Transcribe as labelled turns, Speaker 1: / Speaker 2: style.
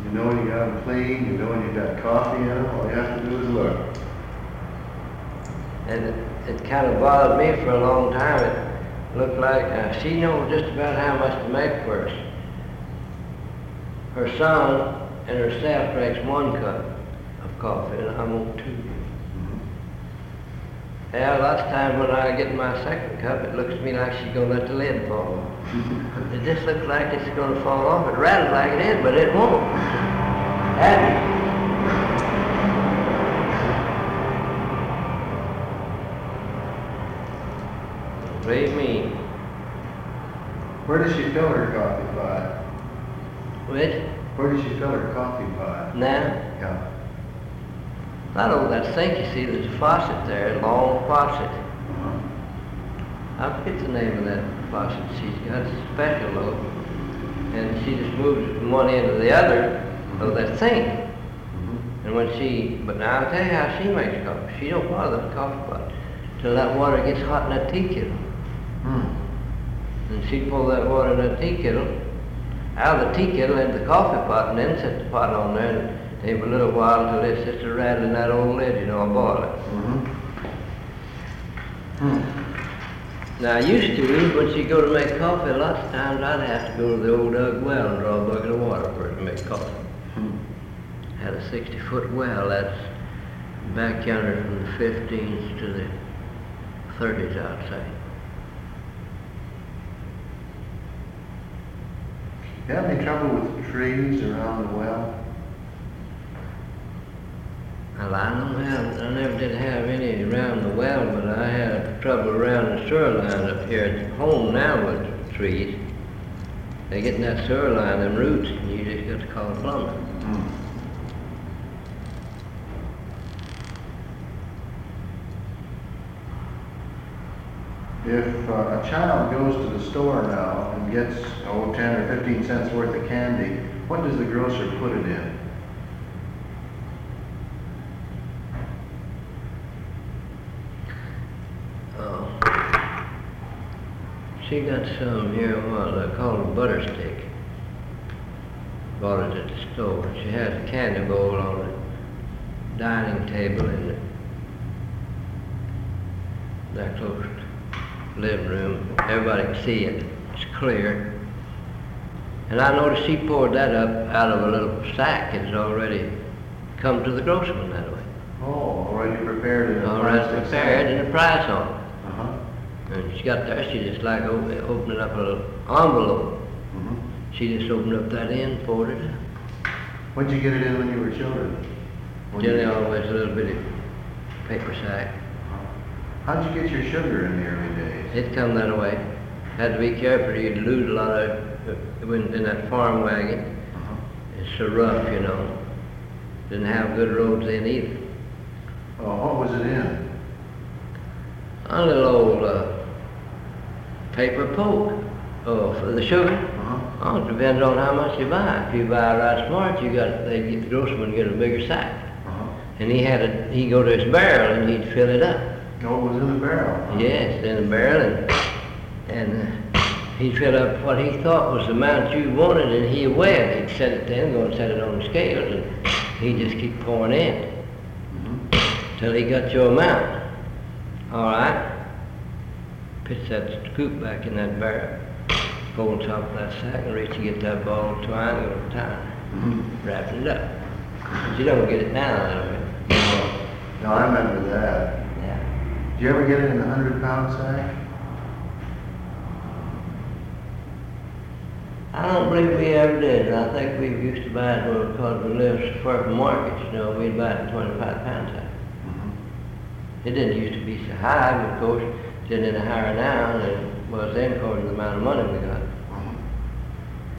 Speaker 1: You know when you got them clean, you know when you got coffee in them, all you have to do is look.
Speaker 2: And it kind of bothered me for a long time. It looked like she knows just about how much to make for us. Her son and herself drinks 1 cup of coffee, and I want 2. Yeah, lots of times when I get my 2nd cup, it looks to me like she's going to let the lid fall off. It just looks like it's going to fall off. It rattles like it is, but it won't. Believe me.
Speaker 1: Where does she fill her coffee pot?
Speaker 2: Which?
Speaker 1: Where does she fill her coffee pot?
Speaker 2: Now?
Speaker 1: Yeah.
Speaker 2: Not over that sink, you see, there's a faucet there, a long faucet. I forget the name of that faucet. She's got a special though. And she just moves it from one end to the other of that sink. And when but now I'll tell you how she makes coffee. She don't bother the coffee pot till that water gets hot in that tea kettle. And she pull that water in that tea kettle, out of the tea kettle into the coffee pot, and then set the pot on there, and take a little while until it's just a rattling that old lid, you know, a boiler. Now I used to, when she'd go to make coffee, lots of times I'd have to go to the old dug well and draw a bucket of water for her to make coffee. Had a 60-foot well, that's back yonder from the 15s to the 30s, I'd say.
Speaker 1: You have any trouble with trees around the well?
Speaker 2: Well, I never did have any around the well, but I had trouble around the sewer line up here at home now with trees. They get in that sewer line, them roots, and you just got to call a plumber.
Speaker 1: If a child goes to the store now and gets 10 or 15 cents worth of candy, what does the grocer put it in?
Speaker 2: She got some here, they call it butter stick. Bought it at the store. She has a candy bowl on the dining table in that close to the living room. Everybody can see it. It's clear. And I noticed she poured that up out of a little sack. It's already come to the groceryman that way.
Speaker 1: Oh, already prepared in a
Speaker 2: already prepared and a price on it. And she got there, she just like opening up a little envelope. She just opened up that end, poured it up.
Speaker 1: When'd you get it in when you were children?
Speaker 2: Generally always a little bitty paper sack.
Speaker 1: How'd you get your sugar in the early days?
Speaker 2: It come that way. Had to be careful, you'd lose a lot of it in that farm wagon. It's so rough, you know. Didn't have good roads in either.
Speaker 1: Oh, what was it in?
Speaker 2: A little old paper poke for the sugar. Oh, it depends on how much you buy. If you buy right smart, they'd get the groceryman to get a bigger sack. And he'd go to his barrel and he'd fill it up.
Speaker 1: Oh, it was in the barrel?
Speaker 2: Yes, in the barrel, and he'd fill up what he thought was the amount you wanted, and he'd weigh it. He'd set it then, go and set it on the scales, and he'd just keep pouring in till he got your amount. All right. Pitch that scoop back in that barrel. Go on top of that sack and reach to get that ball of twine, go to time, wrapping it up. But you don't get it now that way.
Speaker 1: No, I remember that.
Speaker 2: Yeah.
Speaker 1: Did you ever get it in the 100-pound sack?
Speaker 2: I don't believe we ever did. I think we used to buy it because we lived so far from markets. You know, we'd buy it in 25-pound sack. It didn't used to be so high, but of course, it's in higher now than it was then according to the amount of money we got.